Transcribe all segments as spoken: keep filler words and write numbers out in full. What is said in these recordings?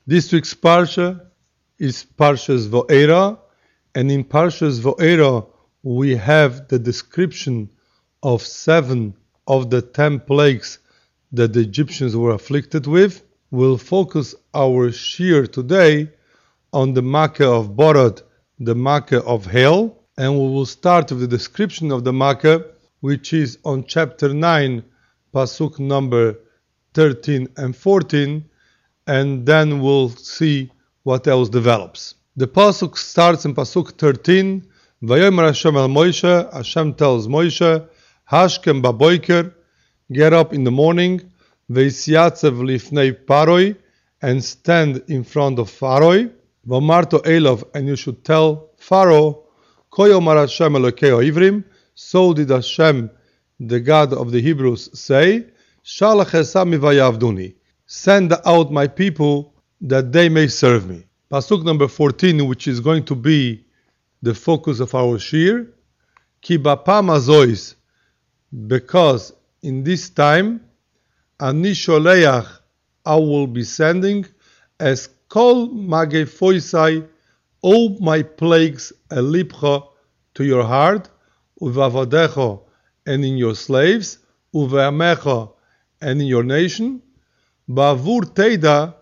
This week's Parsha is Parshas Va'era, and in Parshas Va'era we have the description of seven of the ten plagues that the Egyptians were afflicted with. We'll focus our shir today on the Makkah of Borod, the Makkah of Hail, and we will start with the description of the Makkah, which is on chapter nine, pasuk number thirteen and fourteen, and then we'll see what else develops. The pasuk starts in pasuk thirteen. Vayomer Hashem el Moshe. Hashem tells Moshe, Hashkem baboiker, get up in the morning, veisiyatzev lifnei paroi, and stand in front of Pharaoh. Vamarto elov, and you should tell Pharaoh, Koyomar Hashem Elokei Ivrim, so did Hashem, the God of the Hebrews, say, Shalach esami vayavduni, send out my people that they may serve me. Pasuk number fourteen, which is going to be the focus of our shir, Ki bapam azois, because in this time, Ani sholeach, I will be sending, as kol magefoisai, all my plagues, elipcha, to your heart, uvavadecha, and in your slaves, uveamecha, and in your nation, ba'avur teida,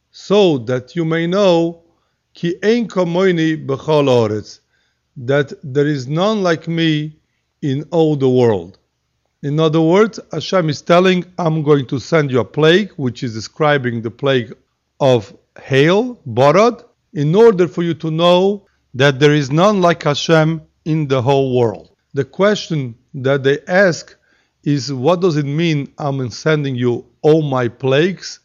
so that you may know, ki ein kamoini b'chol haaretz, that there is none like me in all the world. In other words, Hashem is telling, I'm going to send you a plague, which is describing the plague of hail, borod, in order for you to know that there is none like Hashem in the whole world. The question that they ask is, what does it mean I'm sending you all my plagues?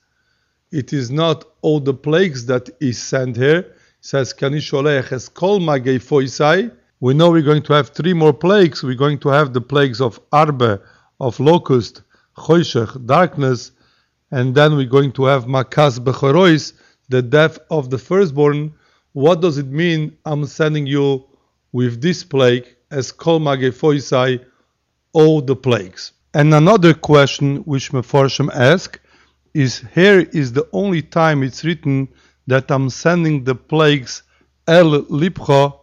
It is not all the plagues that is sent here. It says, Kani sholech es kol magei foisai. We know we're going to have three more plagues. We're going to have the plagues of arbe, of locust, choshech, darkness, and then we're going to have makas bechorois, the death of the firstborn. What does it mean I'm sending you with this plague as kol magei foisai, all the plagues? And another question which Mefarshim ask is, here is the only time it's written that I'm sending the plagues el lipcha,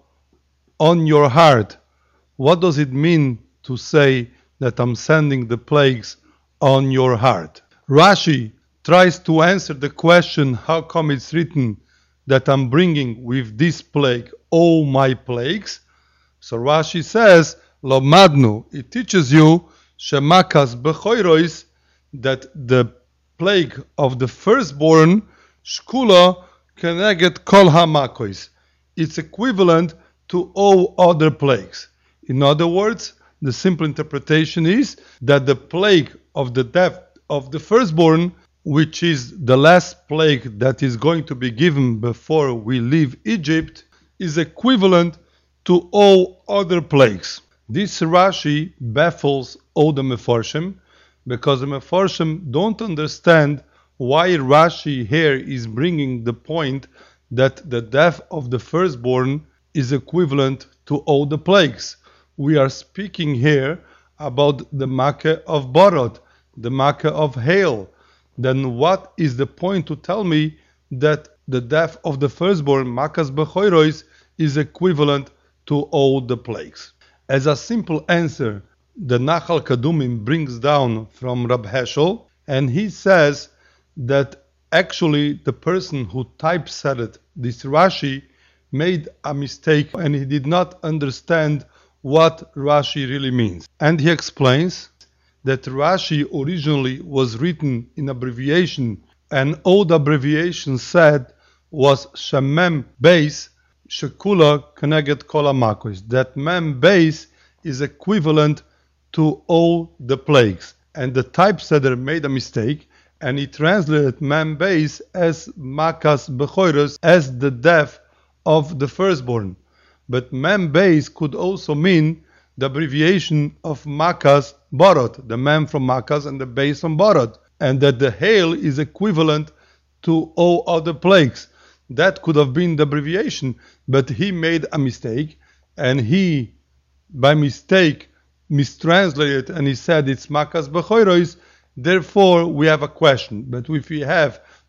on your heart. What does it mean to say that I'm sending the plagues on your heart? Rashi tries to answer the question, how come it's written that I'm bringing with this plague all my plagues? So Rashi says, Lo madnu, it teaches you, shemakas bechoirois, that the plague of the firstborn, shkula keneget kol hamakois, it's equivalent to all other plagues. In other words, the simple interpretation is that the plague of the death of the firstborn, which is the last plague that is going to be given before we leave Egypt, is equivalent to all other plagues. This Rashi baffles all the Mefarshim, because the Mefarshim don't understand why Rashi here is bringing the point that the death of the firstborn is equivalent to all the plagues. We are speaking here about the Makkah of Borod, the Makkah of hail. Then what is the point to tell me that the death of the firstborn, Makas Bechoirois, is equivalent to all the plagues? As a simple answer, the Nachal Kadumim brings down from Rab Heschel, and he says that actually the person who typesetted this Rashi made a mistake and he did not understand what Rashi really means. And he explains that Rashi originally was written in abbreviation, and all the abbreviation said was Shemem Beis Shekula Keneget Kol HaMakos, that Mem Beis is equivalent to all the plagues. And the typesetter made a mistake and he translated Mem Beis as Makas Bechoiros, as the death of the firstborn. But Mem Beis could also mean the abbreviation of Makas Borod, the Mem from Makas and the Beis from Borod, and that the hail is equivalent to all other plagues. That could have been the abbreviation, but he made a mistake, and he, by mistake, mistranslated, and he said it's Makas Bechoiros. Therefore, we have a question. But if we have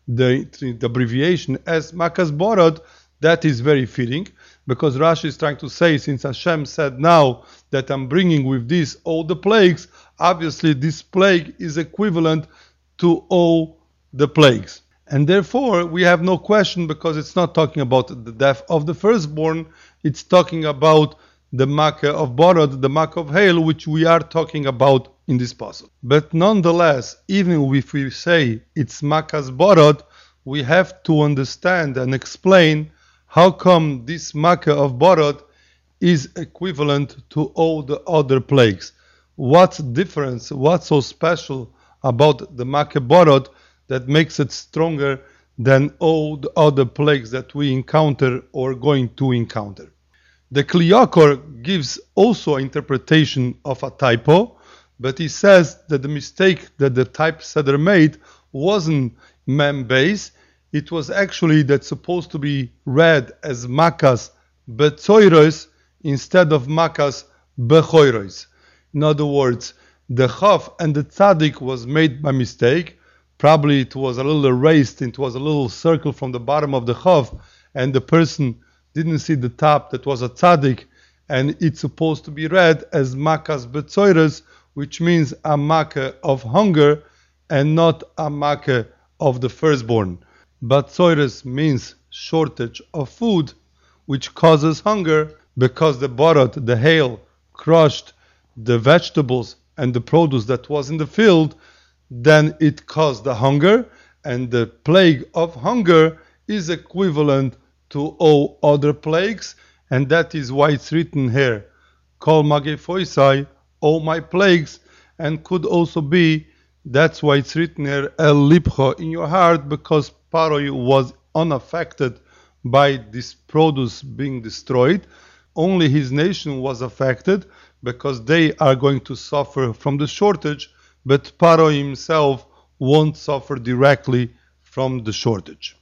the, the abbreviation as Makas Borod, that is very fitting, because Rashi is trying to say, since Hashem said now that I'm bringing with this all the plagues, obviously this plague is equivalent to all the plagues. And therefore, we have no question, because it's not talking about the death of the firstborn, it's talking about the Makkah of Borod, the Makkah of Hail, which we are talking about in this passage. But nonetheless, even if we say it's Makkah's Borod, we have to understand and explain how come this Makkah of Borod is equivalent to all the other plagues. What's the difference? What's so special about the Makkah Borod that makes it stronger than all the other plagues that we encounter or going to encounter? The Kli Yakar gives also an interpretation of a typo, but he says that the mistake that the typesetter made wasn't mem base. It was actually that's supposed to be read as Makas Betzoiros instead of Makas Bechoiros. In other words, the Chaf and the Tzadik was made by mistake. Probably it was a little erased, it was a little circle from the bottom of the Chaf, and the person didn't see the top that was a Tzadik, and it's supposed to be read as Makas Betzoiros, which means a Makkah of hunger and not a Makkah of the firstborn. Betzoiros means shortage of food, which causes hunger, because the Borod, the hail, crushed the vegetables and the produce that was in the field, then it caused the hunger, and the plague of hunger is equivalent to all other plagues, and that is why it's written here, Kol Magefoisai, all my plagues, and could also be, that's why it's written here, El Lipcho, in your heart, because Paroi was unaffected by this produce being destroyed. Only his nation was affected, because they are going to suffer from the shortage, but Paroi himself won't suffer directly from the shortage.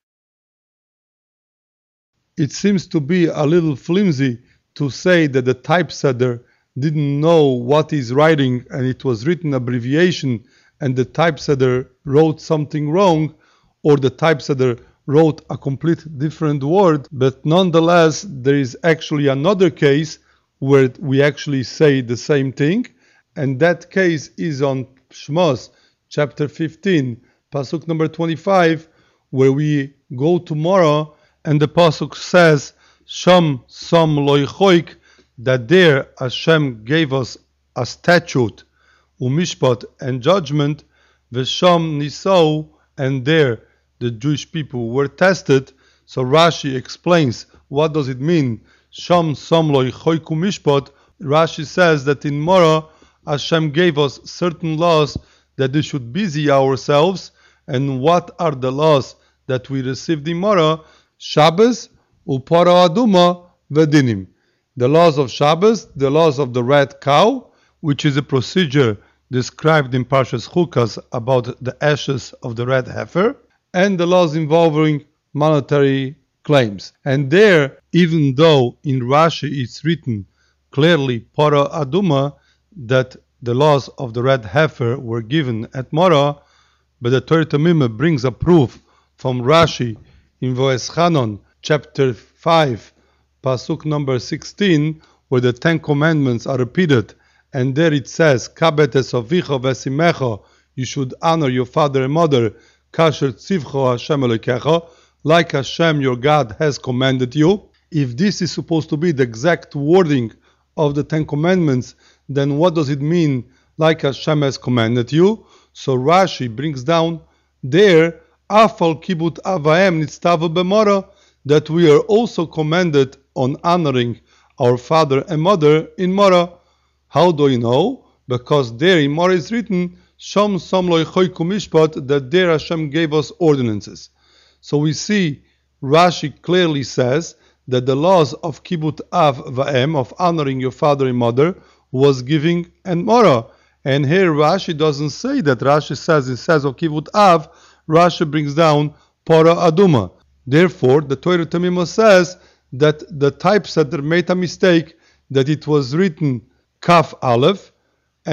It seems to be a little flimsy to say that the typesetter didn't know what he's writing and it was written abbreviation and the typesetter wrote something wrong, or the typesetter wrote a complete different word. But nonetheless, there is actually another case where we actually say the same thing, and that case is on Shmos chapter fifteen, pasuk number twenty-five, where we go tomorrow, and the pasuk says, Sham Sam Loichoik, that there Hashem gave us a statute, umishpat, and judgment, v'sham nisau, and there the Jewish people were tested. So Rashi explains, what does it mean? Sham Sam Loichoik umishpat. Rashi says that in Mora, Hashem gave us certain laws that we should busy ourselves. And what are the laws that we received in Mora? Shabbos, Upara Aduma, Vedinim. The laws of Shabbos, the laws of the red cow, which is a procedure described in Parshas Chukas about the ashes of the red heifer, and the laws involving monetary claims. And there, even though in Rashi it's written clearly Para Aduma, that the laws of the red heifer were given at Mora, but the Torah Tamima brings a proof from Rashi in Voeschanon, chapter five, pasuk number sixteen, where the Ten Commandments are repeated, and there it says, Kabetes ovicho vesimecho, you should honor your father and mother, kasher tzivcho Hashem Elokecha, like Hashem your God has commanded you. If this is supposed to be the exact wording of the Ten Commandments, then what does it mean, like Hashem has commanded you? So Rashi brings down there, Afal kibut avaem nitztavu b'mora, that we are also commanded on honoring our father and mother in Mora. How do you know? Because there in Mora is written, Sham Sam Lo Yechoiku Mishpat, that there Hashem gave us ordinances. So we see Rashi clearly says that the laws of Kibut Av Va'em, of honoring your father and mother, was giving and Mora. And here Rashi doesn't say that. Rashi says, it says of Kibut Av, Rashi brings down Para Aduma. Therefore, the Torah Tamima says that the typesetter made a mistake, that it was written Kaf Aleph, and the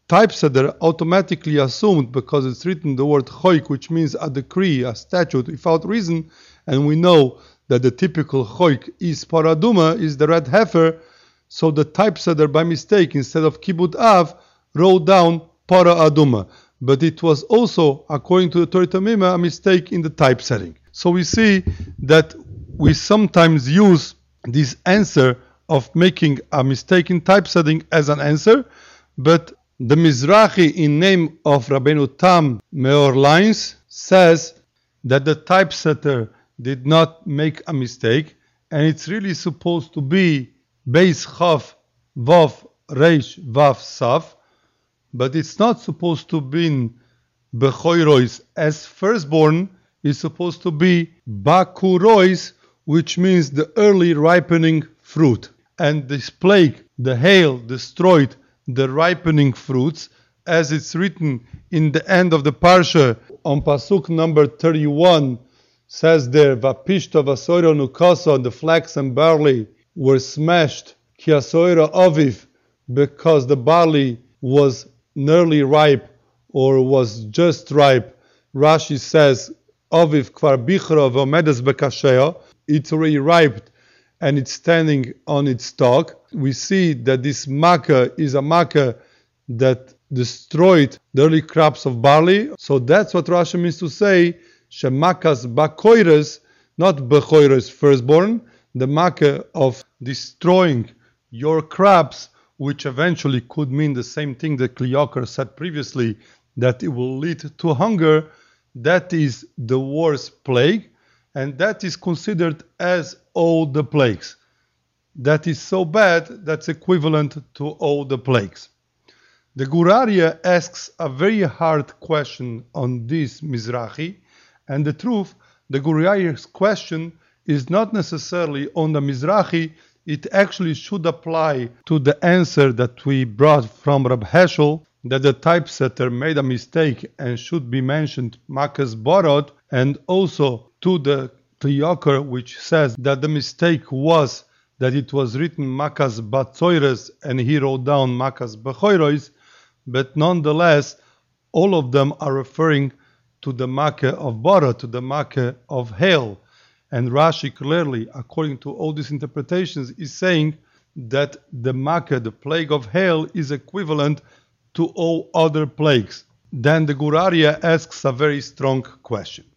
typesetter automatically assumed, because it's written the word choik, which means a decree, a statute, without reason, and we know that the typical choik is paraduma, is the red heifer, so the typesetter by mistake, instead of kibud av, wrote down para aduma. But it was also, according to the Torah Tamima, a mistake in the typesetting. So we see that we sometimes use this answer of making a mistake in typesetting as an answer, but the Mizrahi, in name of Rabbeinu Tam Meor Lines, says that the typesetter did not make a mistake, and it's really supposed to be Beis Chav Vav Reish Vav Sav, but it's not supposed to be Bechoirois as firstborn. It's supposed to be Bakurois, which means the early ripening fruit. And this plague, the hail, destroyed the ripening fruits, as it's written in the end of the parsha on pasuk number thirty-one, says there, Vapishta vasoira nukasa, the flax and barley were smashed, ki asoira aviv, because the barley was nearly ripe or was just ripe. Rashi says, aviv kvar bichra v'omedes bekashea, it's already ripe and it's standing on its stalk. We see that this makkah is a makkah that destroyed the early crops of barley. So that's what Rashi means to say, shemakas bakoires, not bechoires firstborn, the makkah of destroying your crops, which eventually could mean the same thing that Kli Yakar said previously, that it will lead to hunger. That is the worst plague, and that is considered as all the plagues. That is so bad, that's equivalent to all the plagues. The Gur Aryeh asks a very hard question on this Mizrahi, and the truth, the Gur Aryeh's question is not necessarily on the Mizrahi, it actually should apply to the answer that we brought from Rab Heschel, that the typesetter made a mistake and should be mentioned Makas Borod, and also to the Kli Yakar, which says that the mistake was that it was written Makas Batzoires and he wrote down Makas Bechoirois, but nonetheless, all of them are referring to the Makkah of Borod, to the Makkah of hail. And Rashi clearly, according to all these interpretations, is saying that the Makkah, the plague of hail, is equivalent to all other plagues. Then the Gur Aryeh asks a very strong question.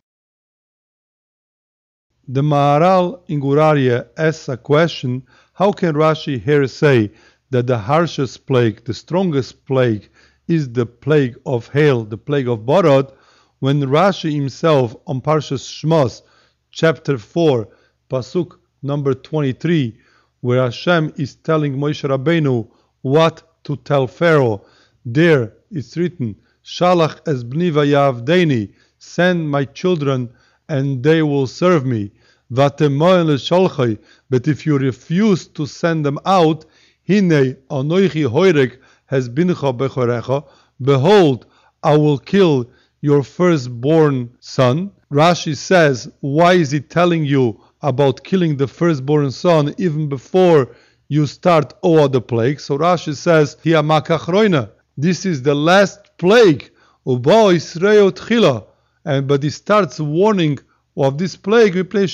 The Maharal in Gur Aryeh asks a question, how can Rashi here say that the harshest plague, the strongest plague, is the plague of hail, the plague of Borod, when Rashi himself on Parshas Shmos, chapter four, pasuk number twenty-three, where Hashem is telling Moshe Rabbeinu what to tell Pharaoh. There it's written, Shalach es bni vayavdeni, send my children and they will serve me. Vatemoen lesholchai, but if you refuse to send them out, Hine anoichi hoirek has bincha bechorecha, behold, I will kill your firstborn son. Rashi says, why is he telling you about killing the firstborn son even before you start all other plagues? So Rashi says, Hi makachroina, this is the last plague, uba Israel tchila, and but he starts warning of this plague, because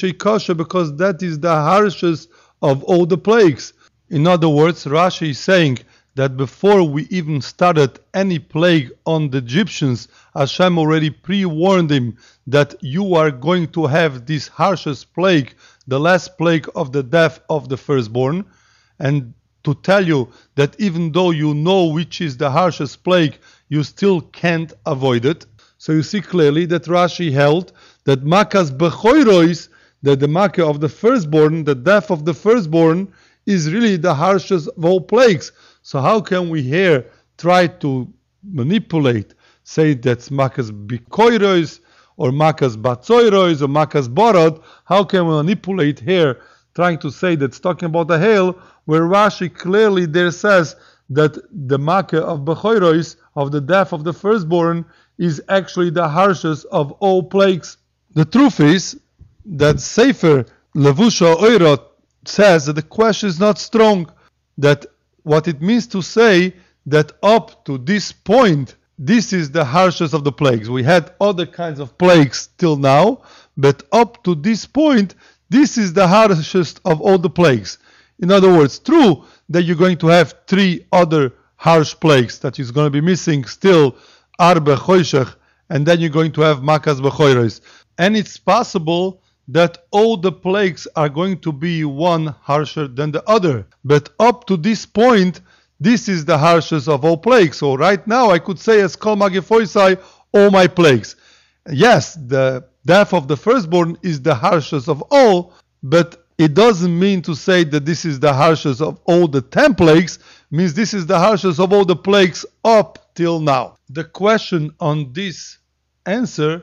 that is the harshest of all the plagues. In other words, Rashi is saying that before we even started any plague on the Egyptians, Hashem already pre-warned him that you are going to have this harshest plague, the last plague of the death of the firstborn, and to tell you that even though you know which is the harshest plague, you still can't avoid it. So you see clearly that Rashi held that Makas Bechoirois, that the Makkah of the firstborn, the death of the firstborn, is really the harshest of all plagues. So how can we here try to manipulate, say that's Makas Bechoirois, or Makas Batzoirois, or Makas Borod? How can we manipulate here, trying to say that's talking about the hail, where Rashi clearly there says that the Makkah of Bechoirois, of the death of the firstborn, is actually the harshest of all plagues. The truth is that Sefer Levusha Oirot says that the question is not strong, that what it means to say that up to this point, this is the harshest of the plagues. We had other kinds of plagues till now, but up to this point, this is the harshest of all the plagues. In other words, true that you're going to have three other harsh plagues, that is going to be missing still Arbe Choshech, and then you're going to have Makas Bechoros. And it's possible that all the plagues are going to be one harsher than the other. But up to this point, this is the harshest of all plagues. So right now I could say as Kol Magefoisai, all my plagues. Yes, the death of the firstborn is the harshest of all, but it doesn't mean to say that this is the harshest of all the ten plagues, means this is the harshest of all the plagues up till now. The question on this answer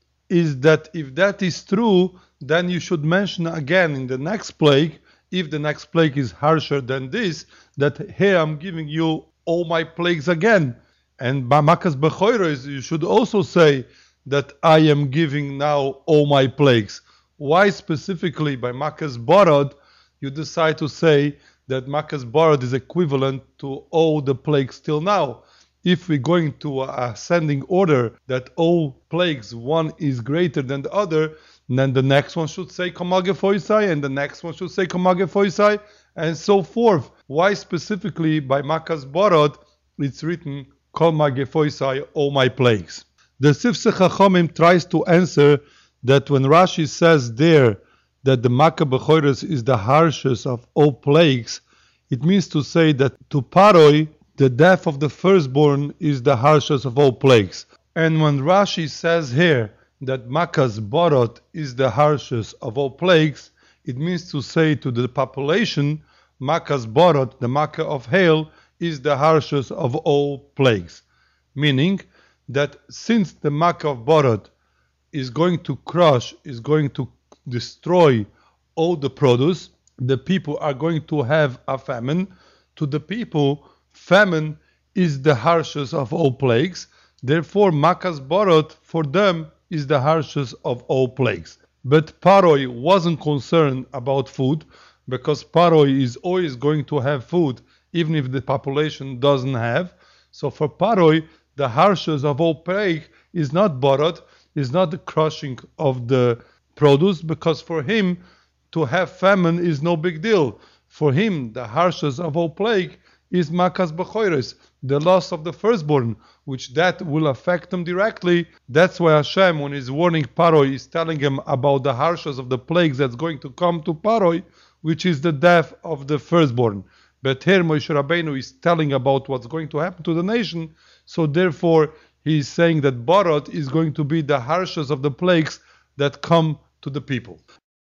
is that if that is true, then you should mention again in the next plague, if the next plague is harsher than this, that here I'm giving you all my plagues again. And by Makas Bechoros, you should also say that I am giving now all my plagues. Why specifically by Makas Borod you decide to say that Makas Borod is equivalent to all the plagues till now? If we're going to a ascending order that all plagues, one is greater than the other, then the next one should say Kol Magefoisai, and the next one should say Kol Magefoisai, and so forth. Why specifically by Makas Borod it's written Kol Magefoisai, all my plagues? The Sifsei Chachamim tries to answer that when Rashi says there that the Makkah Bechoros is the harshest of all plagues, it means to say that to Paroi, the death of the firstborn is the harshest of all plagues. And when Rashi says here that Makas Borod is the harshest of all plagues, it means to say to the population, Makas Borod, the Makkah of hail, is the harshest of all plagues. Meaning that since the Makkah of Borod is going to crush, is going to destroy all the produce, the people are going to have a famine. To the people, famine is the harshest of all plagues. Therefore, Makas Borod for them is the harshest of all plagues. But Paroi wasn't concerned about food, because Paroi is always going to have food, even if the population doesn't have. So for Paroi, the harshest of all plague is not Borod, is not the crushing of the produce, because for him to have famine is no big deal. For him, the harshest of all plague is Makas Bechoros, the loss of the firstborn, which that will affect him directly. That's why Hashem, when he's warning Paroi, is telling him about the harshest of the plagues that's going to come to Paroi, which is the death of the firstborn. But here Moshe Rabbeinu is telling about what's going to happen to the nation, so therefore he is saying that Borod is going to be the harshest of the plagues that come to the people.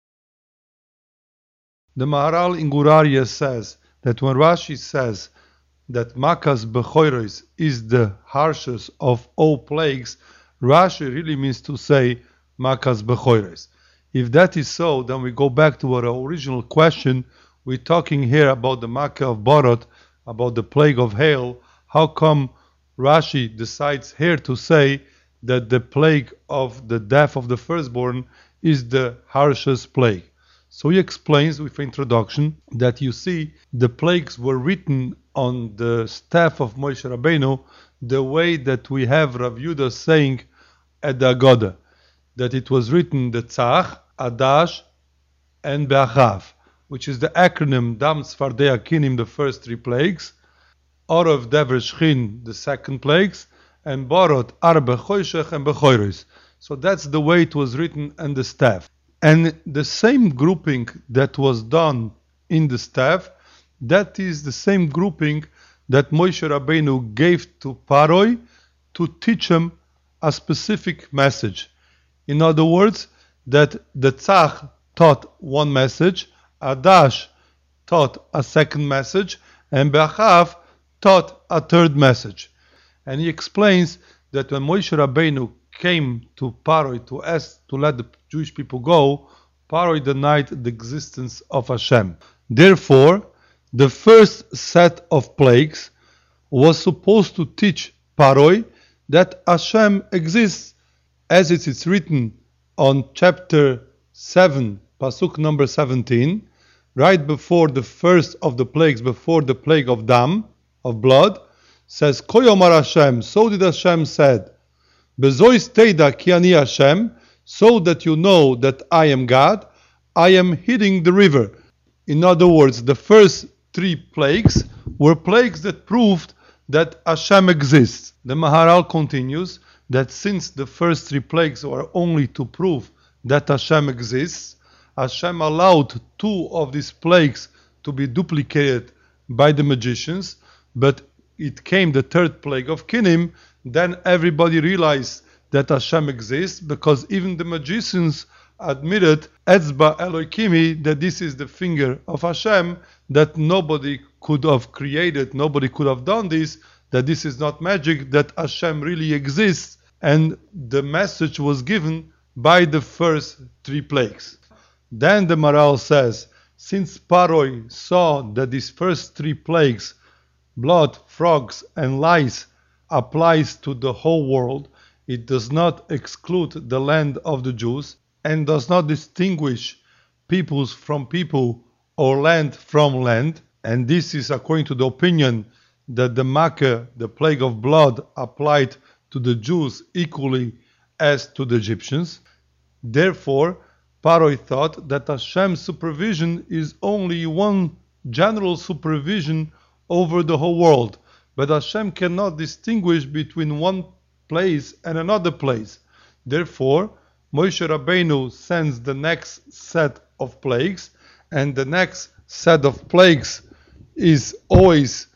The Maharal in Gur Aryeh says that when Rashi says that Makas Bechoros is the harshest of all plagues, Rashi really means to say Makas Bechoros. If that is so, then we go back to our original question. We're talking here about the Makkah of Borod, about the plague of hail. How come Rashi decides here to say that the plague of the death of the firstborn is the harshest plague? So he explains with introduction that you see the plagues were written on the staff of Moshe Rabbeinu the way that we have Rav Yudah saying at the Agoda, that it was written the Tzach, Adash, and Be'achav, which is the acronym Dam Tzfardei Akinim, the first three plagues, Orav Dever Shchin, the second plagues, and Borod, Arbe Choshech, and Bechoros. So that's the way it was written in the staff. And the same grouping that was done in the staff, that is the same grouping that Moshe Rabbeinu gave to Paroi to teach him a specific message. In other words, that the Tzach taught one message, Adash taught a second message, and Be'achav taught a third message. And he explains that when Moshe Rabbeinu came to Paroi to ask to let the Jewish people go, Paroi denied the existence of Hashem. Therefore, the first set of plagues was supposed to teach Paroi that Hashem exists, as it is written on chapter seven, pasuk number seventeen, right before the first of the plagues, before the plague of Dam, of blood, says, Koyomar Hashem, so did Hashem said, Bezois Teida ki ani Hashem, so that you know that I am God, I am heating the river. In other words, the first three plagues were plagues that proved that Hashem exists. The Maharal continues that since the first three plagues were only to prove that Hashem exists, Hashem allowed two of these plagues to be duplicated by the magicians, but it came the third plague of Kinim, then everybody realized that Hashem exists, because even the magicians admitted, Etzba Elohimi, that this is the finger of Hashem, that nobody could have created, nobody could have done this, that this is not magic, that Hashem really exists, and the message was given by the first three plagues. Then the Maharal says, since Paroi saw that these first three plagues, blood, frogs, and lice, applies to the whole world, it does not exclude the land of the Jews, and does not distinguish peoples from people or land from land, and this is according to the opinion that the Makkah, the plague of blood, applied to the Jews equally as to the Egyptians. Therefore, Paroi thought that Hashem's supervision is only one general supervision over the whole world, but Hashem cannot distinguish between one place and another place. Therefore, Moshe Rabbeinu sends the next set of plagues, and the next set of plagues is always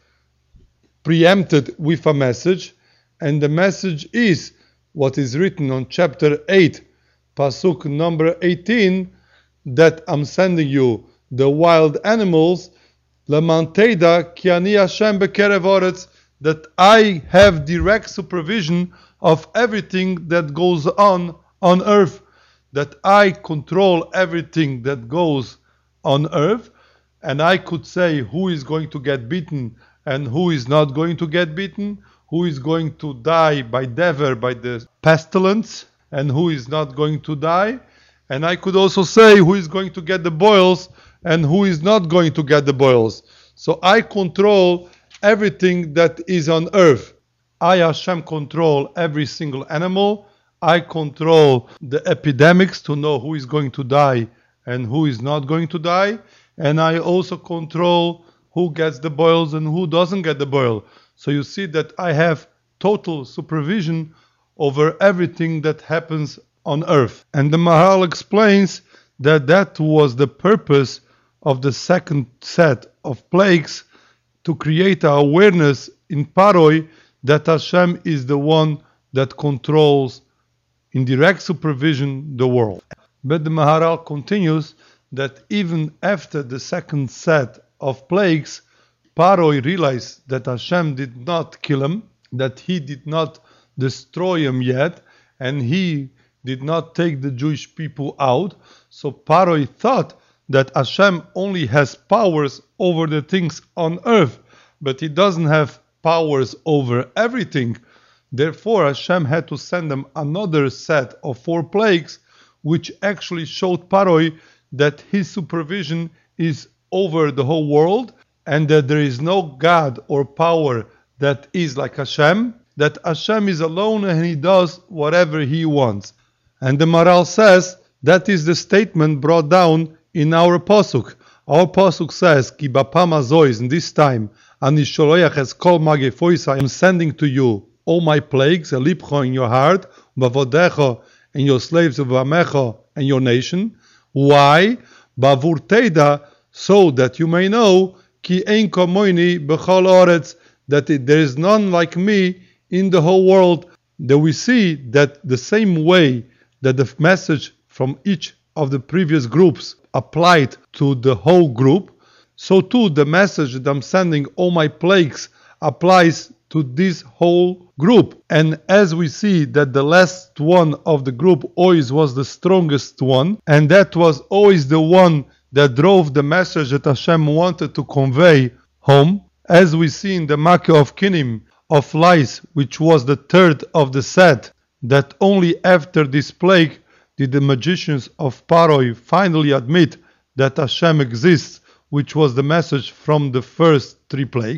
preempted with a message, and the message is what is written on chapter eight, Pasuk number eighteen, that I'm sending you the wild animals, Leman Teida ki ani Hashem bekerev oretz, that I have direct supervision of everything that goes on on earth, that I control everything that goes on earth, and I could say who is going to get beaten and who is not going to get beaten, who is going to die by dever, by the pestilence, and who is not going to die, and I could also say who is going to get the boils and who is not going to get the boils. So I control everything that is on earth. I, Hashem, control every single animal. I control the epidemics to know who is going to die and who is not going to die. And I also control who gets the boils and who doesn't get the boil. So you see that I have total supervision over everything that happens on earth. And the Maharal explains that that was the purpose of the second set of plagues, to create an awareness in Paroi that Hashem is the one that controls in direct supervision the world. But the Maharal continues that even after the second set of plagues, Paroi realized that Hashem did not kill him, that he did not destroy him yet, and he did not take the Jewish people out. So Paroi thought that Hashem only has powers over the things on earth, but he doesn't have powers over everything. Therefore, Hashem had to send them another set of four plagues, which actually showed Paroi that his supervision is over the whole world, and that there is no God or power that is like Hashem, that Hashem is alone and he does whatever he wants. And the Maharal says that is the statement brought down in our Pasuk. Our Pasuk says, Ki bapam hazois, in this time, Ani sholoach es kol magefois, I am sending to you all my plagues, elipcho in your heart, bavodecho, and your slaves, uvamecho, and your nation. Why? Bavur teida, so that you may know, Ki ein komoini bechol oretz, that it, there is none like me in the whole world. That we see that the same way that the message from each of the previous groups applied to the whole group, so too the message that I'm sending all my plagues applies to this whole group. And as we see that the last one of the group always was the strongest one, and that was always the one that drove the message that Hashem wanted to convey home, as we see in the Makkah of Kinim of lice, which was the third of the set, that only after this plague did the magicians of Paroi finally admit that Hashem exists, which was the message from the first three plagues.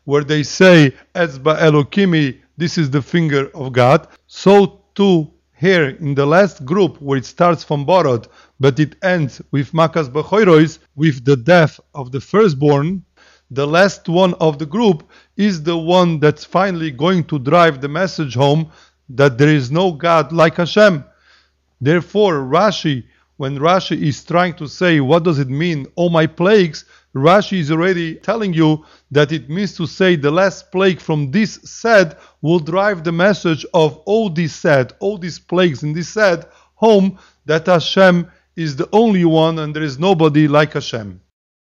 where they say, Etzba Elokimi, this is the finger of God. So too here in the last group, where it starts from Borod, but it ends with Makas Bechoirois, with the death of the firstborn, the last one of the group is the one that's finally going to drive the message home that there is no God like Hashem. Therefore, Rashi, when Rashi is trying to say, what does it mean, all my plagues, Rashi is already telling you that it means to say the last plague from this set will drive the message of all these set, all these plagues in this set home, that Hashem is the only one and there is nobody like Hashem.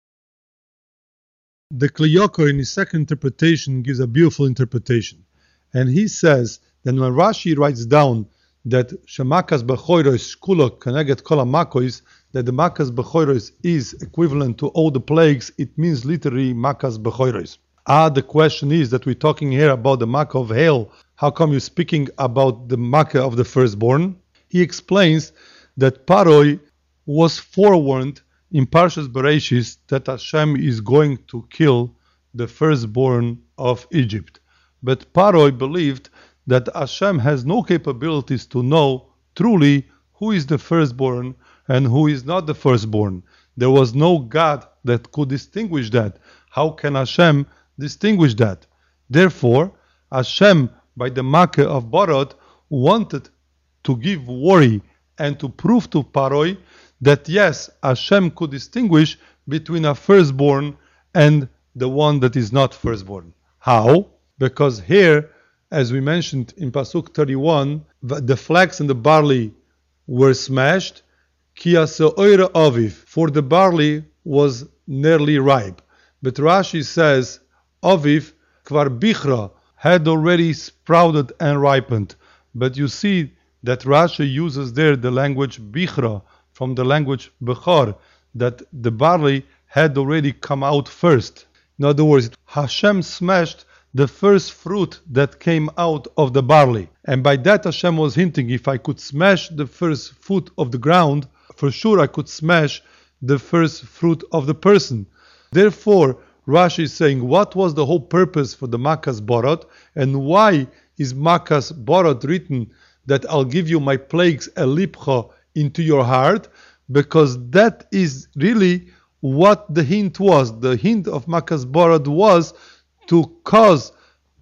The Kli Yakar in his second interpretation gives a beautiful interpretation. And he says that when Rashi writes down that Shemakas Bechoirois Shkula Keneget Kol HaMakois, that the Makas Bechoirois is equivalent to all the plagues, it means literally Makas Bechoirois. Ah, the question is that we're talking here about the Makkah of hail. How come you're speaking about the Makkah of the firstborn? He explains that Paroi was forewarned in Parshas Bereshis that Hashem is going to kill the firstborn of Egypt. But Paroi believed that Hashem has no capabilities to know truly who is the firstborn and who is not the firstborn. There was no God that could distinguish that. How can Hashem distinguish that? Therefore, Hashem, by the Makkah of Borod, wanted to give worry and to prove to Paroi that yes, Hashem could distinguish between a firstborn and the one that is not firstborn. How? Because here, as we mentioned in Pasuk thirty-one, the flax and the barley were smashed, ki ha'se'oira aviv, for the barley was nearly ripe. But Rashi says, aviv kvar bichra, had already sprouted and ripened. But you see that Rashi uses there the language bichra, from the language Bechor, that the barley had already come out first. In other words, Hashem smashed the first fruit that came out of the barley. And by that Hashem was hinting, if I could smash the first fruit of the ground, for sure I could smash the first fruit of the person. Therefore, Rashi is saying, what was the whole purpose for the Makas Borod, and why is Makas Borod written that I'll give you my plagues elipcha into your heart? Because that is really what the hint was. The hint of Makas Borod was to cause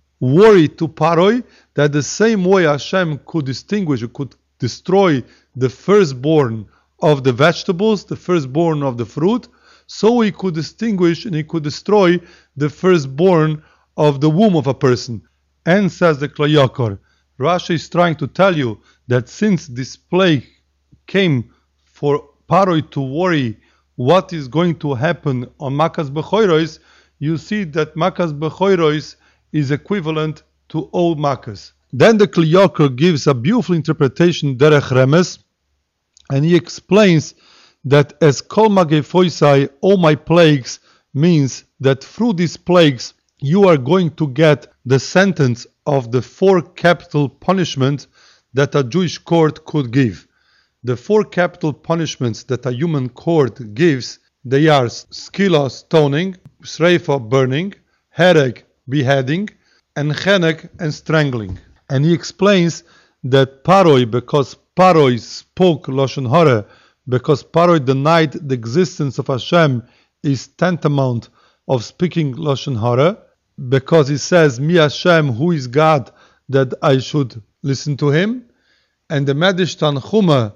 worry to Paroi, that the same way Hashem could distinguish, or could destroy the firstborn of the vegetables, the firstborn of the fruit, so he could distinguish and he could destroy the firstborn of the womb of a person. And says the Kli Yakar, Rashi is trying to tell you that since this plague came for Paroi to worry what is going to happen on Makas Bechoirois, you see that Makas Bechoirois is equivalent to all Makas. Then the Kli Yakar gives a beautiful interpretation, Derech Remes, and he explains that as Kol Magefoisai, all my plagues, means that through these plagues you are going to get the sentence of the four capital punishments that a Jewish court could give. The four capital punishments that a human court gives, they are skila, stoning, sreifa, burning, hereg, beheading, and chenek, and strangling. And he explains that Paroi, because Paroi spoke Lashon Hara, because Paroi denied the existence of Hashem, is tantamount of speaking Lashon Hara, because he says, Mi Hashem, who is God, that I should listen to him. And the Medrash Tanchuma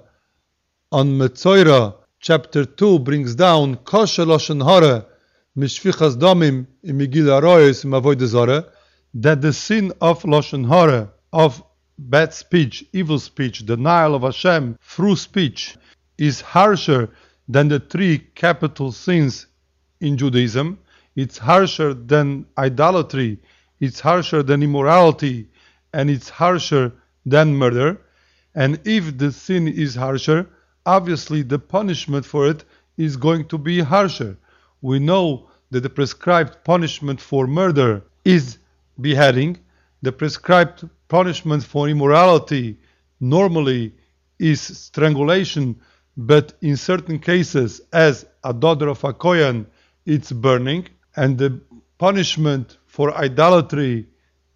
on Metzoira, chapter two, brings down Kosher Lashon Hara, Mishfichas Damim, Imigil Aroyes, Mavoid Zara, that the sin of Lashon Hara, of bad speech, evil speech, denial of Hashem through speech, is harsher than the three capital sins in Judaism. It's harsher than idolatry, it's harsher than immorality, and it's harsher than murder. And if the sin is harsher, obviously the punishment for it is going to be harsher. We know that the prescribed punishment for murder is beheading. The prescribed punishment for immorality normally is strangulation, but in certain cases, as a daughter of a Kohen, it's burning. And the punishment for idolatry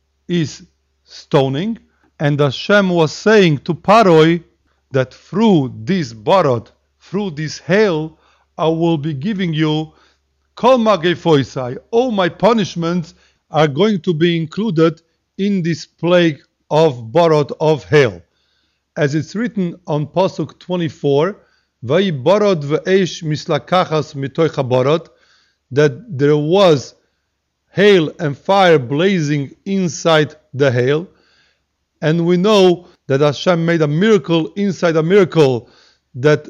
is stoning. And Hashem was saying to Paroi that through this borod, through this hail, I will be giving you kol mageifoisai. All my punishments are going to be included in this plague of borod, of hail. As it's written on Pasuk twenty-four, Vai borod ve'esh mislakachas mitoich haborod, that there was hail and fire blazing inside the hail. And we know that Hashem made a miracle inside a miracle, that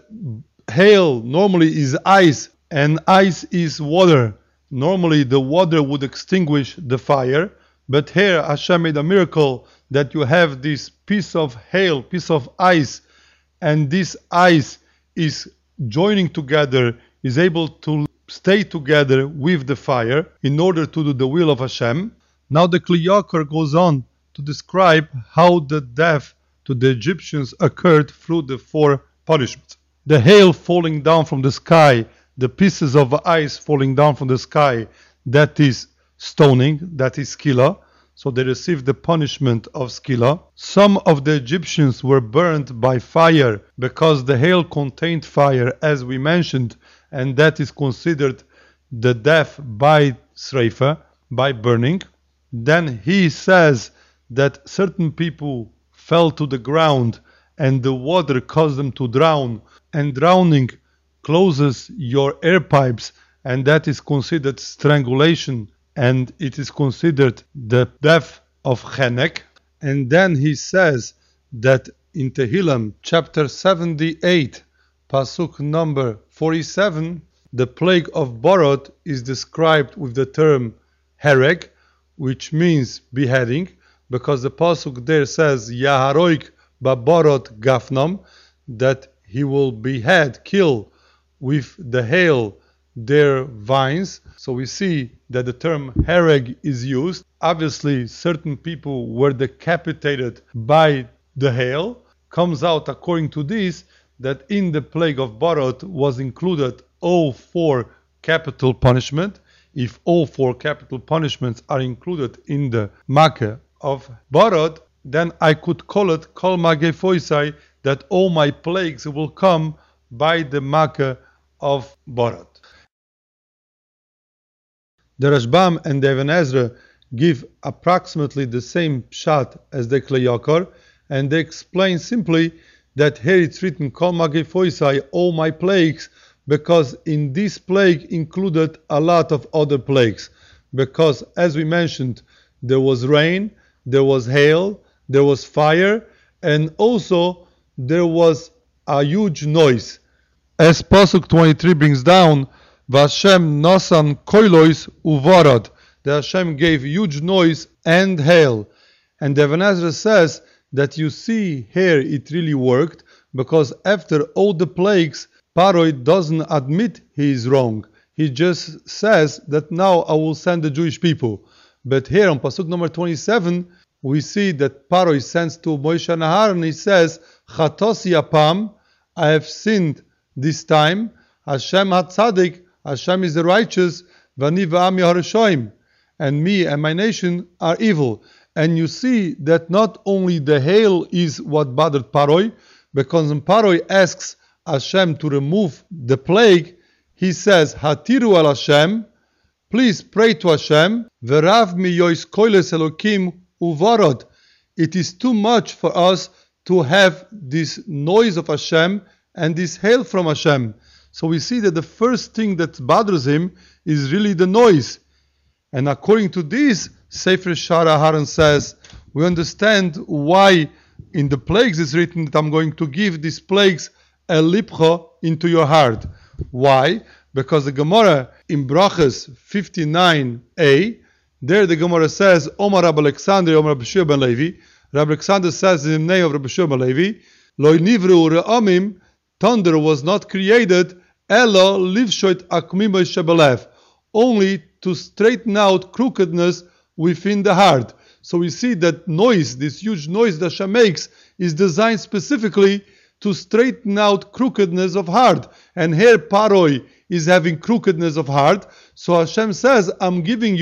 hail normally is ice and ice is water. Normally the water would extinguish the fire, but here Hashem made a miracle that you have this piece of hail, piece of ice, and this ice is joining together, is able to stay together with the fire in order to do the will of Hashem. Now the Kli Yakar goes on to describe how the death to the Egyptians occurred through the four punishments. The hail falling down from the sky, the pieces of ice falling down from the sky, that is stoning, that is skila. So they received the punishment of skila. Some of the Egyptians were burnt by fire because the hail contained fire, as we mentioned, and that is considered the death by sreifa, by burning. Then he says that certain people fell to the ground and the water caused them to drown, and drowning closes your air pipes, and that is considered strangulation, and it is considered the death of Chenek. And then he says that in Tehillim chapter seventy-eight, pasuk number forty-seven, the plague of Borod is described with the term hereg, which means beheading, because the pasuk there says Yaharoik baborot gafnam, that he will behead, kill with the hail their vines. So we see that the term hereg is used. Obviously, certain people were decapitated by the hail. Comes out according to this that in the plague of Borod was included all four capital punishment. If all four capital punishments are included in the Makkah of Borod, then I could call it Kol Mageifoisai, that all my plagues will come by the Makkah of Borod. The Rashbam and the Even Ezra give approximately the same pshat as the Kli Yakar, and they explain simply that here it's written Kol Mageifoisai, all my plagues, because in this plague included a lot of other plagues. Because as we mentioned, there was rain, there was hail, there was fire, and also there was a huge noise. As Pasuk twenty-three brings down, Vashem nosan koilois uvorod, that Hashem gave huge noise and hail. And the Even Ezra says that you see here it really worked, because after all the plagues, Paroi doesn't admit he is wrong. He just says that now I will send the Jewish people. But here on Pasuk number twenty-seven, we see that Paroi sends to Moshe and Aharon, and he says, Chatosi apam, I have sinned this time. Hashem hatzadik, Hashem is the righteous, vani v'am yaharishoim, and me and my nation are evil. And you see that not only the hail is what bothered Paroi, because when Paroi asks Hashem to remove the plague, he says, Hatiru al Hashem, please pray to Hashem, Verav mi yois koiles elokim uvarod. It is too much for us to have this noise of Hashem and this hail from Hashem. So we see that the first thing that bothers him is really the noise. And according to this, Sefer Shara Aharon says, we understand why in the plagues it's written that I'm going to give these plagues a lipcha into your heart. Why? Because the Gemara in Brachas fifty-nine a, there the Gemara says, Omar Rabbi Alexander, Omar Rabbi Shua ben Levi, Rabbi Alexander says in the name of Rabbi Shua ben Levi, Loi nivru re'amim, thunder was not created, elo livshoit akmimo shebelev, only to straighten out crookedness within the heart. So we see that noise, this huge noise that Hashem makes, is designed specifically to straighten out crookedness of heart. And here Paroi is having crookedness of heart. So Hashem says, I'm giving you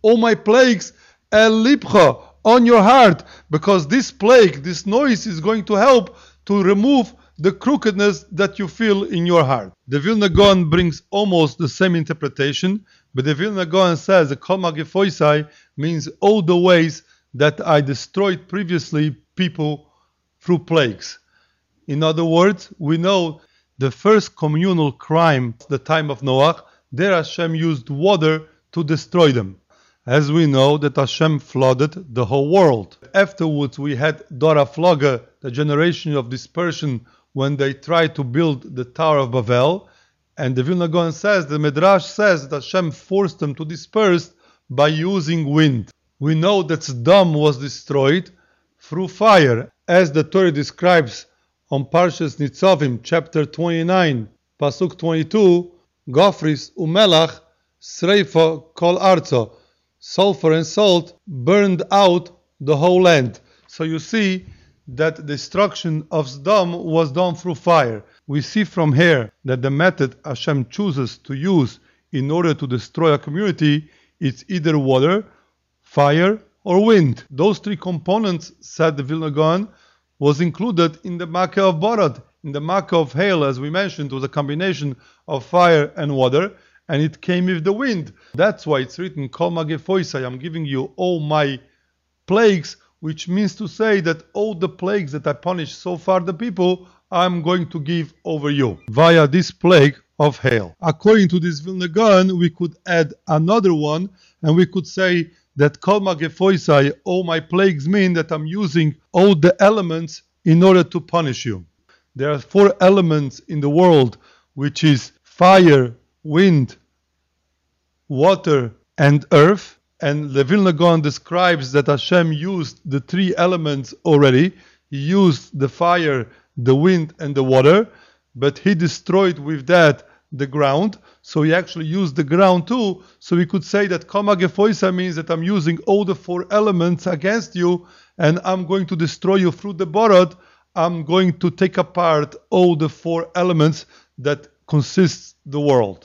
all my plagues el libcha, on your heart, because this plague, this noise is going to help to remove the crookedness that you feel in your heart. The Vilna Gaon brings almost the same interpretation, but the Vilna Gaon says the Kol Magifoisai means all the ways that I destroyed previously people through plagues. In other words, we know the first communal crime, the time of Noah, there Hashem used water to destroy them. As we know that Hashem flooded the whole world. Afterwards we had Dora Floga, the generation of dispersion, when they tried to build the Tower of Babel. And the Vilna Gaon says, the Midrash says that Hashem forced them to disperse by using wind. We know that Sodom was destroyed through fire, as the Torah describes on Parshas Nitzavim, chapter twenty-nine, Pasuk twenty-two, Gofris umelach sreifa kol arzo. Sulfur and salt burned out the whole land. So you see that the destruction of Sodom was done through fire. We see from here that the method Hashem chooses to use in order to destroy a community is either water, fire, or wind. Those three components, said the Vilna Gaon, was included in the Makkah of Barad. In the Makkah of hail, as we mentioned, was a combination of fire and water, and it came with the wind. That's why it's written, Kol Magifoisai, I'm giving you all my plagues, which means to say that all the plagues that I punished so far the people, I'm going to give over you, via this plague of hail. According to this Vilna Gaon, we could add another one, and we could say that Kol Magifoisai, all my plagues, mean that I'm using all the elements in order to punish you. There are four elements in the world, which is fire, wind, water, and earth. And the Vilna Gaon describes that Hashem used the three elements already. He used the fire, the wind, and the water, but he destroyed with that the ground. So he actually used the ground too. So we could say that Kol Magifoisai means that I'm using all the four elements against you, and I'm going to destroy you through the Barad. I'm going to take apart all the four elements that consists the world.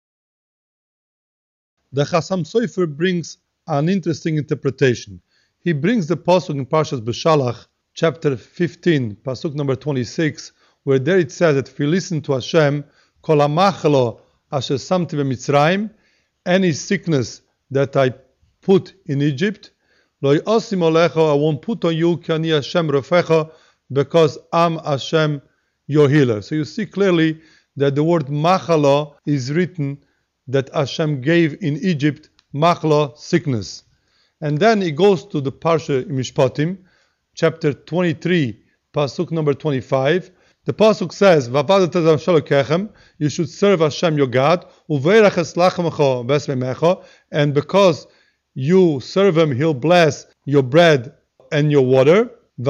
The Chassam Sofer brings an interesting interpretation. He brings the pasuk in Parshas Beshalach, chapter fifteen, pasuk number twenty-six, where there it says that if you listen to Hashem, Kol hamachalo asher samti b'Mitzrayim, any sickness that I put in Egypt, lo yosim olecha, I won't put on you, ki ani Hashem rofecha, because I'm Hashem, your healer. So you see clearly that the word machala is written that Hashem gave in Egypt, machla, sickness. And then he goes to the Parsha Mishpatim, chapter twenty-three, pasuk number twenty-five. The pasuk says, you should serve Hashem your God, and because you serve him, he'll bless your bread and your water,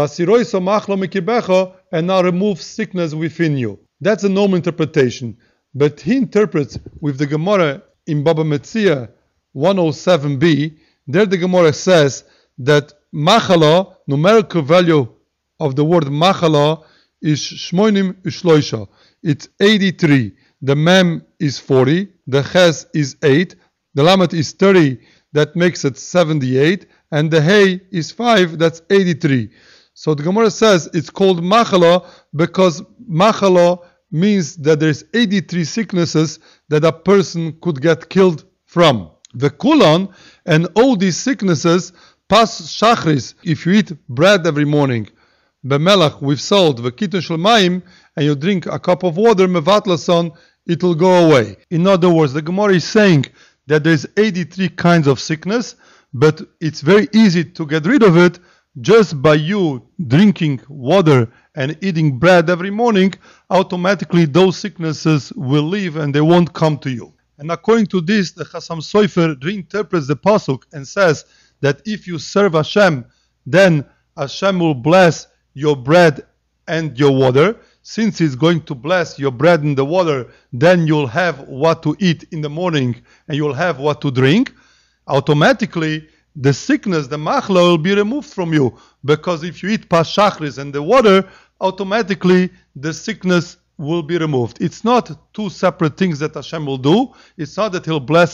and now remove sickness within you. That's a normal interpretation. But he interprets with the Gemara in Baba Metzia one oh seven b. There the Gemara says that machala, numerical value of the word machala, is shmoinim ushloisha. It's eighty-three. The mem is forty. The ches is eight. The lamet is thirty. That makes it seventy-eight. And the hey is five. That's eighty-three. So the Gemara says it's called machala because machala means that there's eighty-three sicknesses that a person could get killed from. The kulan and all these sicknesses pass shachris. If you eat bread every morning, bemelach with salt, v'kitun shel mayim, and you drink a cup of water, mevatlason, it will go away. In other words, the Gemara is saying that there's eighty-three kinds of sickness, but it's very easy to get rid of it just by you drinking water and eating bread every morning. Automatically those sicknesses will leave and they won't come to you. And according to this, the Chassam Sofer reinterprets the pasuk and says that if you serve Hashem, then Hashem will bless your bread and your water. Since He's going to bless your bread and the water, then you'll have what to eat in the morning and you'll have what to drink. Automatically, the sickness, the machla, will be removed from you. Because if you eat pas shachris and the water, automatically the sickness will be removed. It's not two separate things that Hashem will do. It's not that He'll bless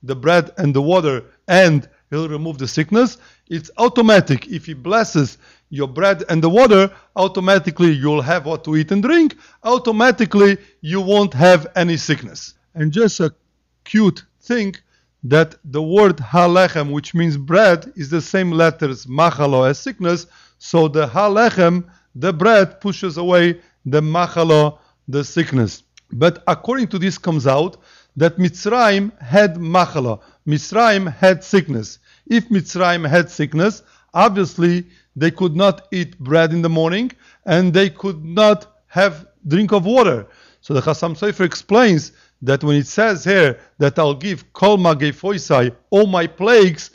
the bread and the water and he'll remove the sickness. It's automatic. If he blesses your bread and the water, automatically you'll have what to eat and drink. Automatically you won't have any sickness. And just a cute thing, that the word halechem, which means bread, is the same letters machalo as sickness. So the halechem, the bread, pushes away the machalo, the sickness. But according to this comes out that Mitzrayim had machalo. Mitzrayim had sickness. If Mitzrayim had sickness, obviously they could not eat bread in the morning and they could not have drink of water. So the Chassam Sofer explains that when it says here that I'll give kol mageifoisai, all my plagues,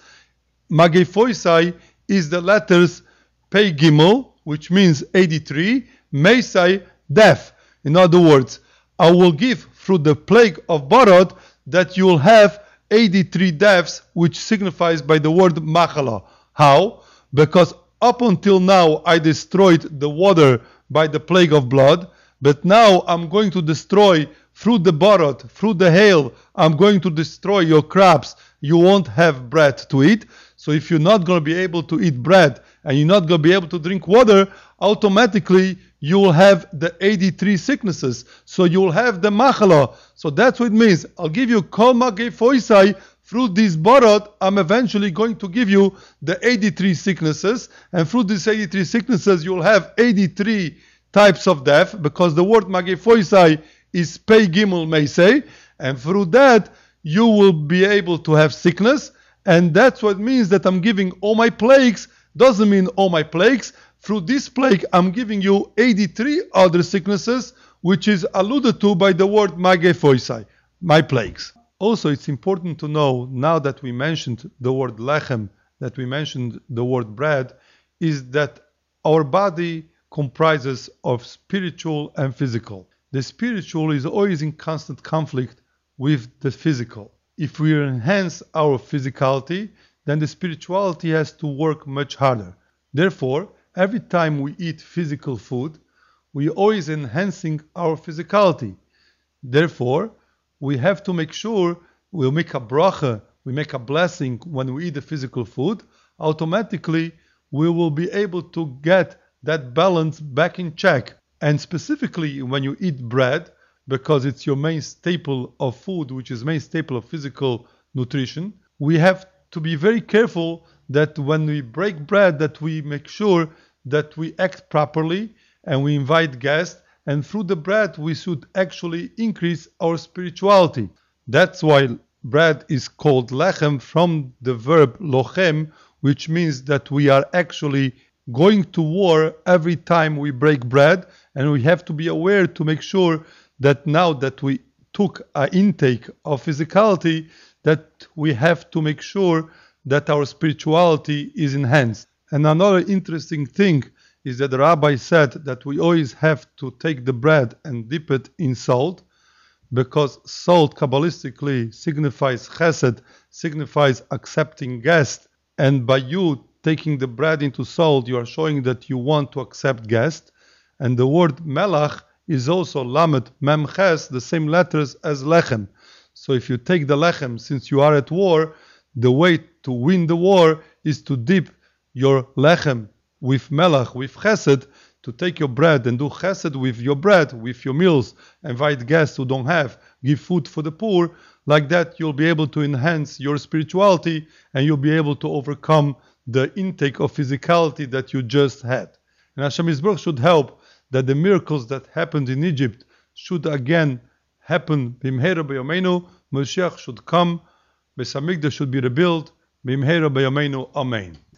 mageifoisai is the letters Pei Gimel, which means eighty-three, Meisai, death. In other words, I will give through the plague of Barot that you will have eighty-three deaths, which signifies by the word machala. How? Because up until now I destroyed the water by the plague of blood, but now I'm going to destroy through the barot, through the hail, I'm going to destroy your crops. You won't have bread to eat. So if you're not going to be able to eat bread and you're not going to be able to drink water, automatically you will have the eighty-three sicknesses. So you will have the machala. So that's what it means. I'll give you kol mageifoisai. Through this barot, I'm eventually going to give you the eighty-three sicknesses. And through these eighty-three sicknesses, you'll have eighty-three types of death, because the word mageifoisai is pei gimel meisei, and through that you will be able to have sickness, and that's what it means that I'm giving all my plagues. Doesn't mean all my plagues. Through this plague I'm giving you eighty-three other sicknesses, which is alluded to by the word mageifoisai, my plagues. Also, it's important to know, now that we mentioned the word lechem, that we mentioned the word bread, is that our body comprises of spiritual and physical. The spiritual is always in constant conflict with the physical. If we enhance our physicality, then the spirituality has to work much harder. Therefore, every time we eat physical food, we are always enhancing our physicality. Therefore, we have to make sure we'll make a bracha, we make a blessing when we eat the physical food. Automatically, we will be able to get that balance back in check. And specifically when you eat bread, because it's your main staple of food, which is main staple of physical nutrition, we have to be very careful that when we break bread, that we make sure that we act properly and we invite guests, and through the bread we should actually increase our spirituality. That's why bread is called lechem, from the verb lochem, which means that we are actually going to war every time we break bread, and we have to be aware to make sure that now that we took an intake of physicality, that we have to make sure that our spirituality is enhanced. And another interesting thing is that the rabbi said that we always have to take the bread and dip it in salt, because salt Kabbalistically signifies chesed, signifies accepting guests, and by you taking the bread into salt, you are showing that you want to accept guests. And the word melach is also lamed mem ches, the same letters as lechem. So if you take the lechem, since you are at war, the way to win the war is to dip your lechem with melach, with chesed, to take your bread and do chesed with your bread, with your meals, invite guests who don't have, give food for the poor. Like that, you'll be able to enhance your spirituality and you'll be able to overcome the intake of physicality that you just had. And Hashem Yisborach should help that the miracles that happened in Egypt should again happen. Bimheira b'yomeinu, Moshiach should come, Beis Hamikdash should be rebuilt. Bimheira b'yomeinu, Amen.